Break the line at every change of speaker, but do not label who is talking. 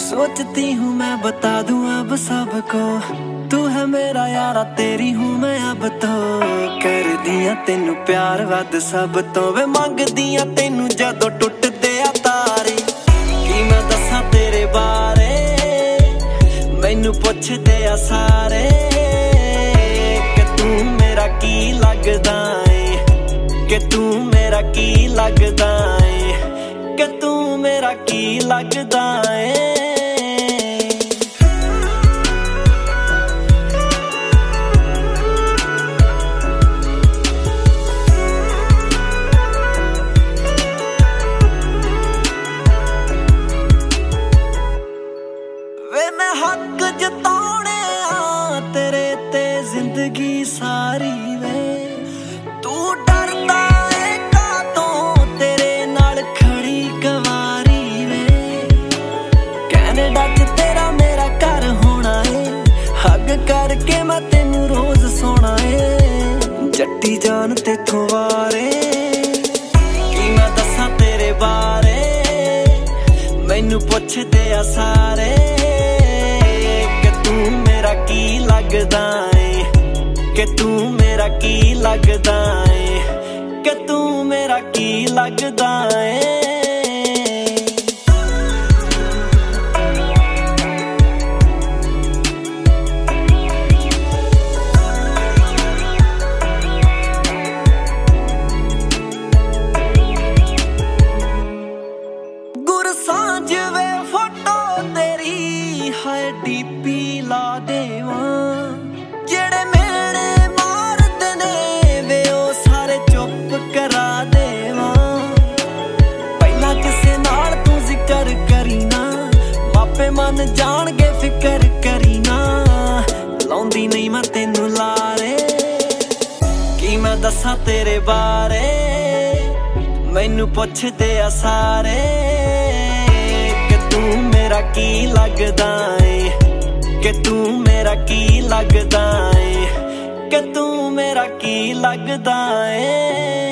सोचती हूँ मैं बता दूँ अब सबको, तू है मेरा यारा तेरी हूँ मैं अब तो। कर दिया तेनू प्यार वध सब तो, वे मंग दिया तेनू जदों टुटदे आ तारे। की मैं दसां तेरे बारे, मैनू पुछदे आ सारे, कि तू मेरा की लगदा है, कि तू मेरा की लगदा है, कि तू मेरा की लगदा है। मैं हक जताने आ तेरे ते जिंदगी सारी वे, तू डरदा है कातों तेरे नाल खड़ी गवारी वे। कैनेडा च तेरा मेरा घर होना है, हग करके मैं तेनू रोज सोना है। जट्टी जान तेथों वारे, की मैं दसां तेरे बारे, मैनू पुछदे आ सारे, तू मेरा की लगदा है, कि तू मेरा की लगदा है, कि तू मेरा की लगदा है। गुरसांझ वे फोटो तेरी हाय डीपी ला देवां, जेड़े मेरे मारदे ने वे ओ सारे चुप करा देवां। पहला किसे नाल तू जिक्र करी ना, मापे मन जाणगे फिकर करी ना। लाउंदी नहीं मैं तेनू लारे, की मैं दसां तेरे बारे, मैनू पुछदे आ सारे, कि तू मेरा की लगदा है, कि तू मेरा की लगदा है, कि तू मेरा की लगदा है।